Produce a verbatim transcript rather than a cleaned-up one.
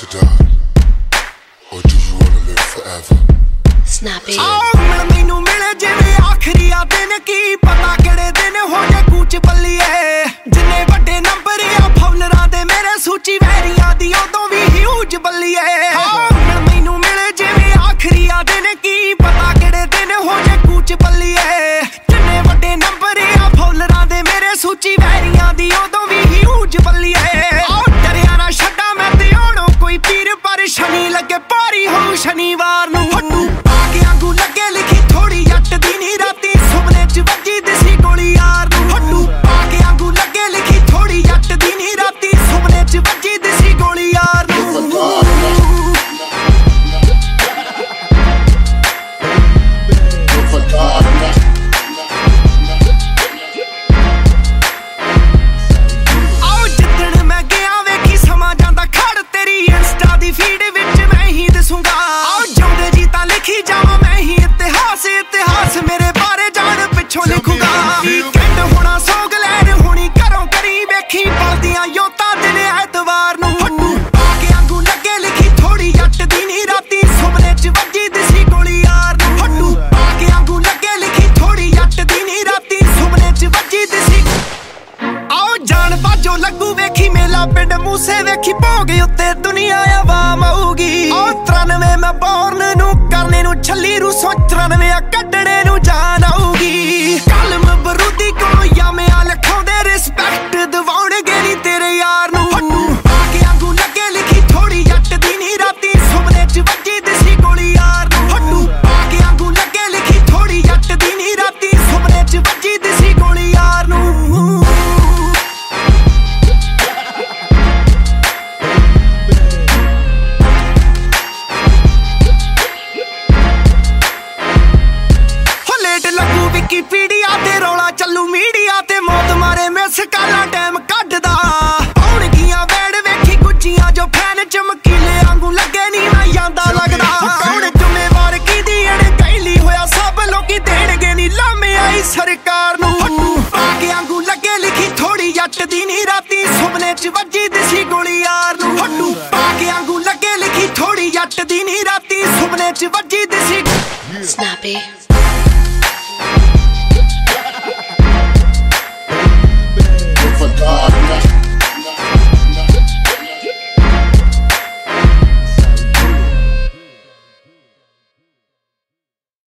to die, or do you wanna live forever? Snappy. ਮਿਲ ਮੈਨੂੰ ਮਿਲੇ ਜਿਵੇਂ ਆਖਰੀ ਆ ਦਿਨ ਕੀ ਪਤਾ ਕਿਹੜੇ ਦਿਨ ਹੋ ਜੇ ਕੂਚ ਬੱਲੀਏ ਜਿੰਨੇ ਵੱਡੇ ਨੰਬਰ ਆ ਫਾਉਲਰਾਂ ਦੇ ਮੇਰੇ ਸੂਚੀ ਵੈਰੀਆਂ ਦੀ ਉਦੋਂ ਵੀ ਹਿਊਜ ਬੱਲੀਏ ਮਿਲ ਮੈਨੂੰ ਮਿਲੇ ਜਿਵੇਂ ਆਖਰੀ ਆ ਦਿਨ ਕੀ ਪਤਾ ਕਿਹੜੇ ਦਿਨ ਹੋ ਜੇ ਕੂਚ ਬੱਲੀਏ ਜਿੰਨੇ ਵੱਡੇ ਨੰਬਰ ਆ ਫਾਉਲਰਾਂ ਦੇ ਮੇਰੇ ਸੂਚੀ ਵੈਰੀਆਂ ਦੀ ਉਦੋਂ ਵੀ ਹਿਊਜ ਬੱਲੀਏ ਡਰਿਆ ਨਾ ਛੱਡਾ ਮੈਂ ਤੇ ਆਉਣੋਂ ਕੋਈ ਪੀਰ ਪਰ ਸ਼ਨੀ ਲੱਗੇ ਭਾਰੀ ਹੋ ਸ਼ਨੀਵਾਰ ਨੂੰ ਹੱਟੂ ਲੱਗੇ ਲਿਖੀ ਥੋੜੀ ਜੱਟ ਦੀ ਨੀ ਰਾਤੀ ਸੁਪਨੇ ਚ ਵੱਜੀ ਦਿਸੀ ਗੋਲੀ ਯਾਰ ਨੂੰ ਹੱਟੂ ਆ ਕੇ ਆਂਗੂ ਲੱਗੇ ਲਿਖੀ ਥੋੜੀ ਜੱਟ ਦੀ ਨੀ ਰਾਤੀ ਸੁਪਨੇ ਚ ਵੱਜੀ ਦਿਸੀ ਗੋਲੀ ਯਾਰ ਨੂੰ ਆਓ ਜਿੱਦਣ ਮੈਂ ਗਿਆ ਵੇਖੀ ਸਮਾਂ ਜਾਂਦਾ ਖੜ ਤੇਰੀ ਇੰਸਟਾ ਦੀ ਫੀਡ ਵਿੱਚ ਮੈਂ ਹੀ ਦਸੂੰਗਾ ਆਓ ਜਿਉਂਦੇ ਜੀ ਤਾਂ ਲਿਖੀ ਜਾਵਾਂ ਇਤਿਹਾਸ ਇਤਿਹਾਸ ਮੇਰੇ ਬਾਰੇ ਜਾਣ ਪਿੱਛੋਂ ਲਿਖੂਗਾ ਵੀਕਐਂਡ ਹੋਣਾ ਸੌਗ ਲੈਣ ਹੋਣੀ ਘਰੋਂ ਕਰੀ ਵੇਖੀ ਬਲਦੀਆਂ ਯੋਤਾ ਦਿਨ ਐਤਵਾਰ ਨੂੰ ਹੱਟੂ ਆ ਕੇ ਆਂਗੂ ਲੱਗੇ ਲਿਖੀ ਥੋੜੀ ਜੱਟ ਦੀ ਨੀ ਰਾਤੀ ਸੁਪਨੇ ਚ ਵੱਜੀ ਦਿਸੀ ਗੋਲੀ ਯਾਰ ਨੂੰ ਹੱਟੂ ਆ ਕੇ ਆਂਗੂ ਲੱਗੇ ਲਿਖੀ ਥੋੜੀ ਜੱਟ ਦੀ ਨੀ ਰਾਤੀ ਸੁਪਨੇ ਚ ਵੱਜੀ ਦਿਸੀ ਆਓ ਜਾਣ ਬਾਜੋ ਲੱਗੂ ਵੇਖੀ ਮੇਲਾ ਪਿੰਡ ਮੂਸੇ ਵੇਖੀ ਭੋਗ ਉੱਤੇ ਦੁਨੀਆ ਆਵਾਮ ਆਊਗੀ ਉਹ ਤਰਾਨਵੇਂ ਮੈਂ ਬੌਰਨ ਨੂੰ ਕਰਨੇ ਨੂੰ ਛੱਲੀ ਰੂਸੋਂ ਤਰਾਨਵੇਂ ਆ ਕੱਢਣੇ ਨੂੰ ਜਾਨ ਆਊਗੀ ਕਲਮ ਬਰੂਦੀ ਕੋਲੋਂ ਯਾਮਿਆਂ ਲਿਖਾਉਂਦੇ ਰਿਸਪੈਕਟ ਦਿਵਾਉਣਗੇ ਨੀ ਤੇਰੇ ਯਾਰ ਨੂੰ ਹੱਟੂ ਆ ਕੇ ਆਂਗੂ ਲੱਗੇ ਲਿਖੀ ਥੋੜੀ ਜੱਟ ਦੀ ਨੀ ਰਾਤੀ ਸੁਪਨੇ ਚ ਵੱਜੀ ਦਿਸੀ ਗੋਲੀ ਯਾਰ ਨੂੰ ਹੱਟੂ ਆ ਕੇ ਆਂਗੂ ਲੱਗੇ ਲਿਖੀ ਥੋੜੀ ਜੱਟ ਦੀ ਨੀ ਰਾਤੀ ਸੁਪਨੇ ਚ ਵੱਜੀ ਦਿਸੀ ਗੋਲੀ ਯਾਰ ਨੂੰ ਵਿਕੀਪੀਡੀਆ ਤੇ ਰੌਲਾ ਚੱਲੂ ਮੀਡੀਆ ਤੇ ਮੌਤ ਮਾਰੇ ਮਿਸ ਕਾਲਾ ਟਾਈਮ ਕੱਢਦਾ ਆਉਣਗੀਆਂ ਵੈੜ ਵੇਖੀ ਗੁੱਜੀਆਂ ਜੋ ਫੈਨ ਚਮਕੀਲੇ ਵਾਂਗੂ ਲੱਗੇ ਨੀ ਮੈਂ ਜਾਂਦਾ ਲੱਗਦਾ ਕੌਣ ਜ਼ਿੰਮੇਵਾਰ ਕਿਹਦੀ ਅੜ ਕਹਿਲੀ ਹੋਇਆ ਸਭ ਲੋਕੀ ਦੇਣਗੇ ਨੀ ਲਾਮੇ ਆਈ ਸਰਕਾਰ ਨੂੰ ਹੱਟੂ ਆ ਕੇ ਵਾਂਗੂ ਲੱਗੇ ਲਿਖੀ ਥੋੜੀ ਜੱਟ ਦੀ ਨੀ ਰਾਤੀ ਸੁਪਨੇ ਚ ਵੱਜੀ ਦਿਸੀ ਗੋਲੀ ਯਾਰ ਨੂੰ ਹੱਟੂ ਆ ਕੇ ਵਾਂਗੂ ਲੱਗੇ ਲਿਖੀ ਥੋੜੀ ਜੱਟ ਦੀ ਨੀ ਰਾਤੀ ਸੁਪਨੇ ਚ ਵੱਜੀ ਦਿਸੀ Snappy.